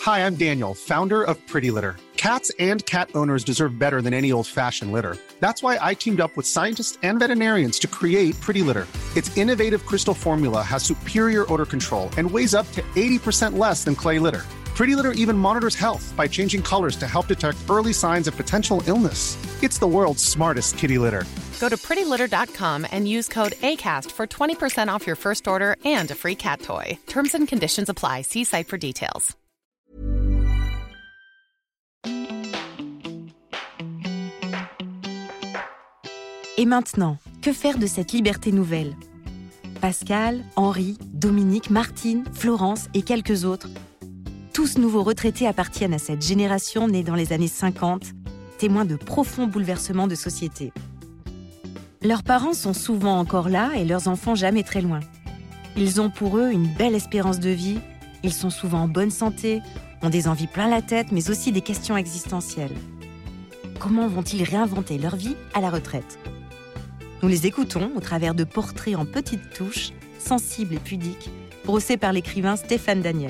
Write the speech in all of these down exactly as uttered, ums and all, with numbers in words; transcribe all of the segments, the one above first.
Hi, I'm Daniel, founder of Pretty Litter. Cats and cat owners deserve better than any old-fashioned litter. That's why I teamed up with scientists and veterinarians to create Pretty Litter. Its innovative crystal formula has superior odor control and weighs up to eighty percent less than clay litter. Pretty Litter even monitors health by changing colors to help detect early signs of potential illness. It's the world's smartest kitty litter. Go to pretty litter dot com and use code ACAST for twenty percent off your first order and a free cat toy. Terms and conditions apply. See site for details. Et maintenant, que faire de cette liberté nouvelle ? Pascal, Henri, Dominique, Martine, Florence et quelques autres, tous nouveaux retraités appartiennent à cette génération née dans les années cinquante, témoins de profonds bouleversements de société. Leurs parents sont souvent encore là et leurs enfants jamais très loin. Ils ont pour eux une belle espérance de vie, ils sont souvent en bonne santé, ont des envies plein la tête, mais aussi des questions existentielles. Comment vont-ils réinventer leur vie à la retraite ? Nous les écoutons au travers de portraits en petites touches, sensibles et pudiques, brossés par l'écrivain Stéphane Daniel.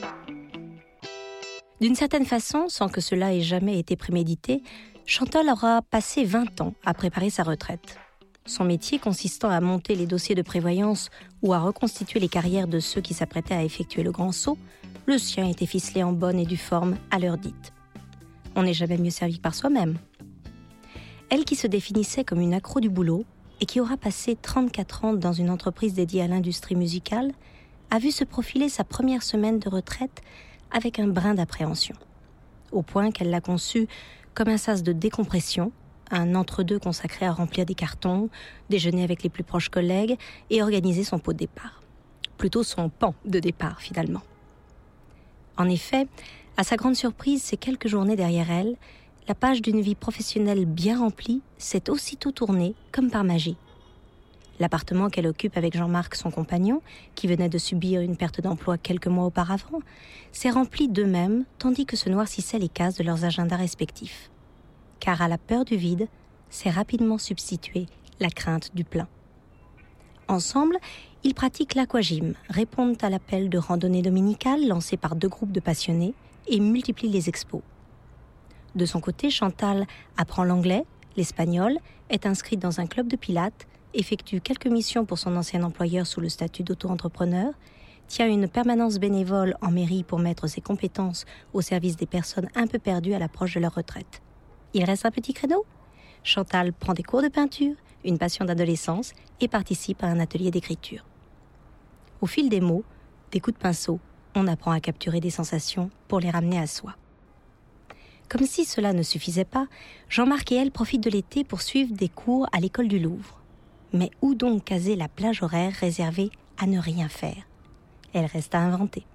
D'une certaine façon, sans que cela ait jamais été prémédité, Chantal aura passé vingt ans à préparer sa retraite. Son métier consistant à monter les dossiers de prévoyance ou à reconstituer les carrières de ceux qui s'apprêtaient à effectuer le grand saut, le sien était ficelé en bonne et due forme à l'heure dite. On n'est jamais mieux servi que par soi-même. Elle qui se définissait comme une accro du boulot et qui aura passé trente-quatre ans dans une entreprise dédiée à l'industrie musicale, a vu se profiler sa première semaine de retraite avec un brin d'appréhension, au point qu'elle l'a conçu comme un sas de décompression, un entre-deux consacré à remplir des cartons, déjeuner avec les plus proches collègues et organiser son pot de départ. Plutôt son pan de départ, finalement. En effet, à sa grande surprise, ces quelques journées derrière elle, la page d'une vie professionnelle bien remplie s'est aussitôt tournée comme par magie. L'appartement qu'elle occupe avec Jean-Marc, son compagnon, qui venait de subir une perte d'emploi quelques mois auparavant, s'est rempli d'eux-mêmes tandis que se noircissaient les cases de leurs agendas respectifs. Car à la peur du vide, s'est rapidement substituée la crainte du plein. Ensemble, ils pratiquent l'aquagym, répondent à l'appel de randonnée dominicale lancé par deux groupes de passionnés et multiplient les expos. De son côté, Chantal apprend l'anglais, l'espagnol, est inscrite dans un club de pilates, effectue quelques missions pour son ancien employeur sous le statut d'auto-entrepreneur, tient une permanence bénévole en mairie pour mettre ses compétences au service des personnes un peu perdues à l'approche de leur retraite. Il reste un petit credo ? Chantal prend des cours de peinture, une passion d'adolescence et participe à un atelier d'écriture. Au fil des mots, des coups de pinceau, on apprend à capturer des sensations pour les ramener à soi. Comme si cela ne suffisait pas, Jean-Marc et elle profitent de l'été pour suivre des cours à l'école du Louvre. Mais où donc caser la plage horaire réservée à ne rien faire ? Elle reste à inventer.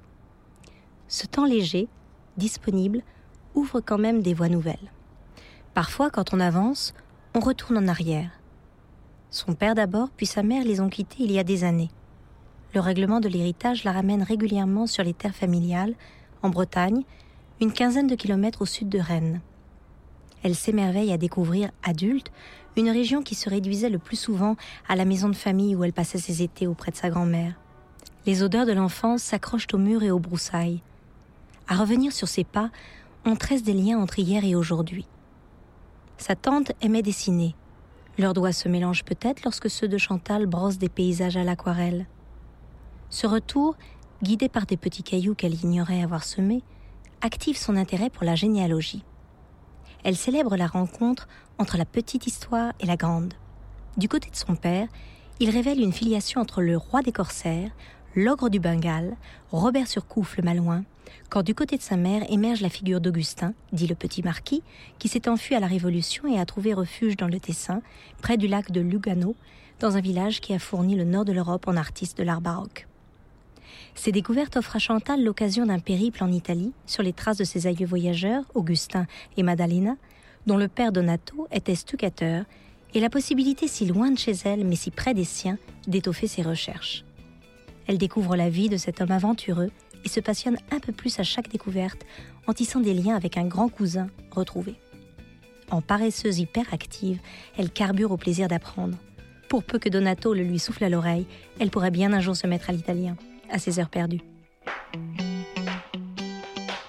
Ce temps léger, disponible, ouvre quand même des voies nouvelles. Parfois, quand on avance, on retourne en arrière. Son père d'abord, puis sa mère les ont quittés il y a des années. Le règlement de l'héritage la ramène régulièrement sur les terres familiales, en Bretagne, une quinzaine de kilomètres au sud de Rennes. Elle s'émerveille à découvrir, adulte, une région qui se réduisait le plus souvent à la maison de famille où elle passait ses étés auprès de sa grand-mère. Les odeurs de l'enfance s'accrochent aux murs et aux broussailles. À revenir sur ses pas, on tresse des liens entre hier et aujourd'hui. Sa tante aimait dessiner. Leurs doigts se mélangent peut-être lorsque ceux de Chantal brossent des paysages à l'aquarelle. Ce retour, guidé par des petits cailloux qu'elle ignorait avoir semés, active son intérêt pour la généalogie. Elle célèbre la rencontre entre la petite histoire et la grande. Du côté de son père, il révèle une filiation entre le roi des corsaires, l'ogre du Bengale, Robert Surcouf le Malouin, quand du côté de sa mère émerge la figure d'Augustin, dit le petit marquis, qui s'est enfui à la Révolution et a trouvé refuge dans le Tessin, près du lac de Lugano, dans un village qui a fourni le nord de l'Europe en artistes de l'art baroque. Ces découvertes offrent à Chantal l'occasion d'un périple en Italie, sur les traces de ses aïeux voyageurs, Augustin et Maddalena, dont le père Donato était stuccateur, et la possibilité si loin de chez elle, mais si près des siens, d'étoffer ses recherches. Elle découvre la vie de cet homme aventureux et se passionne un peu plus à chaque découverte, en tissant des liens avec un grand cousin retrouvé. En paresseuse hyperactive, elle carbure au plaisir d'apprendre. Pour peu que Donato le lui souffle à l'oreille, elle pourrait bien un jour se mettre à l'italien, à ses heures perdues.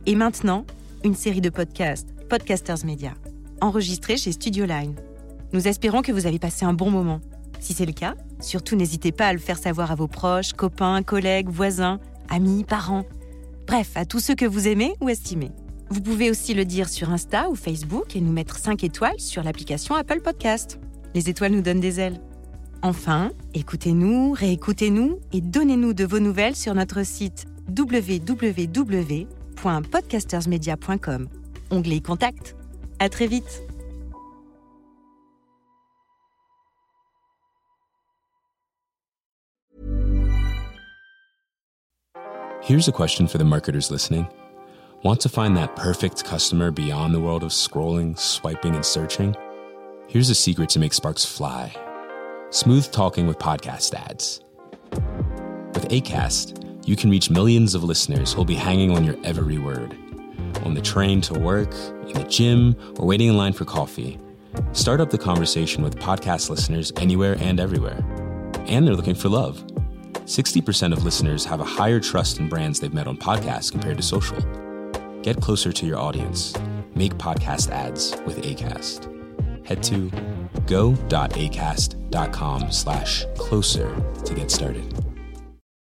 Et maintenant, une série de podcasts, Podcasters Media, enregistrés chez Studio Line. Nous espérons que vous avez passé un bon moment. Si c'est le cas, surtout n'hésitez pas à le faire savoir à vos proches, copains, collègues, voisins, amis, parents. Bref, à tous ceux que vous aimez ou estimez. Vous pouvez aussi le dire sur Insta ou Facebook et nous mettre cinq étoiles sur l'application Apple Podcast. Les étoiles nous donnent des ailes. Enfin, écoutez-nous, réécoutez-nous et donnez-nous de vos nouvelles sur notre site w w w point podcastersmedia point com, onglet Contact. À très vite. Here's a question for the marketers listening. Want to find that perfect customer beyond the world of scrolling, swiping, and searching? Here's a secret to make sparks fly. Smooth talking with podcast ads. With Acast, you can reach millions of listeners who'll be hanging on your every word. On the train to work, in the gym, or waiting in line for coffee. Start up the conversation with podcast listeners anywhere and everywhere. And they're looking for love. sixty percent of listeners have a higher trust in brands they've met on podcasts compared to social. Get closer to your audience. Make podcast ads with Acast. Head to go.acast.com slash closer to get started.